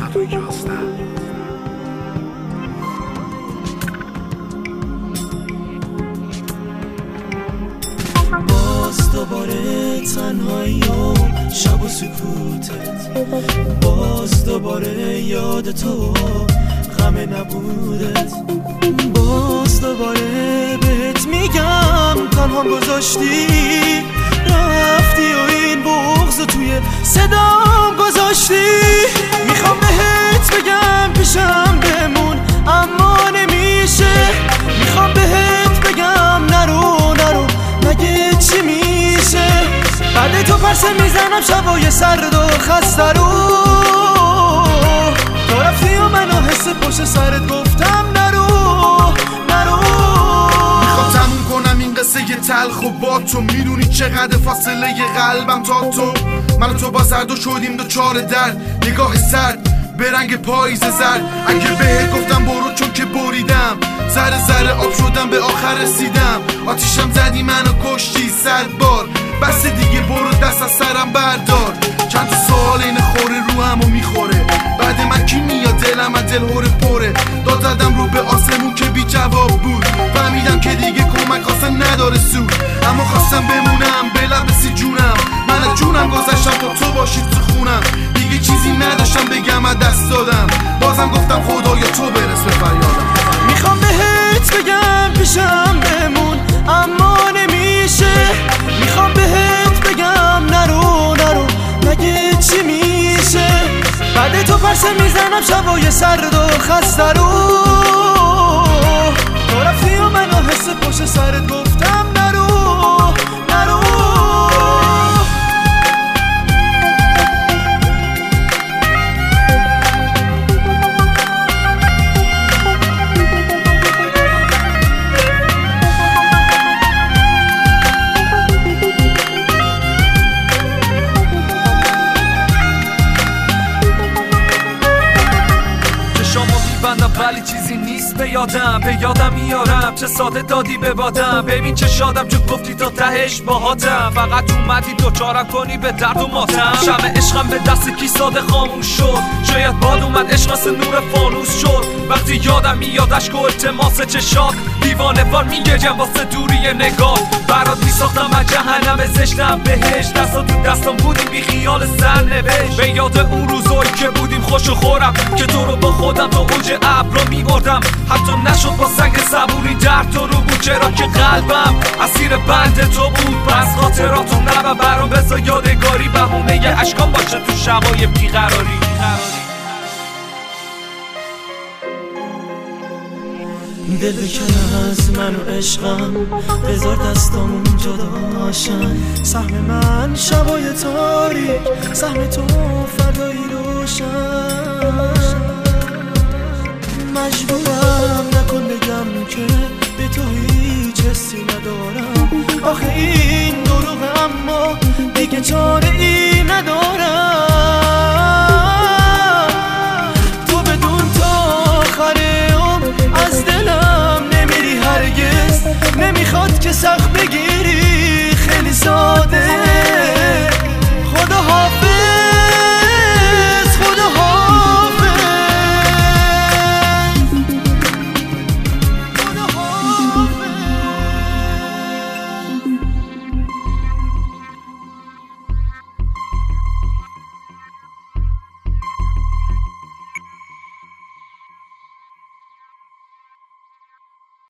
9211. باز دوباره تنهایی و شب و سکوتت، باز دوباره یاد تو غم نبودت، باز دوباره بهت میگم تنها گذاشتی رفتی و این بغض توی صدام گذاشتی. میخوام بهت بگم پیشم بمون اما نمیشه، میخوام بهت بگم نرو نرو مگه چی میشه. بعد تو پرسه میزنم شبای سرد و خسته رو، تو رفتی و منو حس پشت سرت گفتم نرو نرو. میخوام تموم کنم این قصه تلخ و با تو، میدونی چقدر فاصله قلبم تا تو. من و تو با زرد و شدیم دوچار درد، نگاه سرد به رنگ پاییز زرد. اگه بهت گفتم برو چون که بریدم، ذره ذره آب شدم به آخر رسیدم. آتیشم زدی منو کشتی 100 بار، بس دیگه برو دست از سرم بردار. چند تا سوال این خوره رو همو میخوره، بعد من کی میاد دلم از دل هوره پره. داد زدم رو به آسمون که بی جواب بود، فهمیدم که دیگه کمک اصلا نداره سود. اما خواستم بمونم به لبسی جونم، من از جونم گذشتم تا تو باشی تو خونم. دیگه چیزی نداشتم بگم از دست دادم، بازم گفتم خدایا تو برس به فریادم. میخوام بهت بگم پیشم بمون اما نمیشه، میخوام بهت بگم نرو نرو مگه چی میشه. بعد تو پرسه میزنم شبای سرد و خسته رو، تو رفتی و منو حس پشت سرت گفتم نرو نرو. ولی چیزی نیست به یادم میارم چه ساده دادی به بادم. ببین چه شادم چون گفتی تا تهش باهاتم، فقط اومدی دوچارم کنی به درد و ماتم. شمع عشقم به دست کی ساده خاموش شد، شاید باد اومد عشق مثل نور فانوس شد. وقتی یادم میاد اشک و التماس چشات، دیوانه وار میگریم واسه دوری نگاه. برات میساختم از جهنم زشتم بهش، دستا تو دستم بودیم بی خیال سرنوشت. به یاد اون روزایی که بودیم خوش و خورم، که تو رو با خودم تا اوج ابرا میبردم. حتی نشد با سنگ صبوری در تو رو بود، چرا که قلبم اسیر بند تو بود. پس خاطراتو نبر برام بذار یادگاری، بهونه یه اشکام باشه تو شبای بیقراری. دل بکن از من و عشقم، بذار دستامون جداشن. سهم من شبای تاریک، سهم تو فردایی روشن. مجبورم نکن بگم که به تو هیچ حسی ندارم، آخه این دروغ اما دیگه چاره ای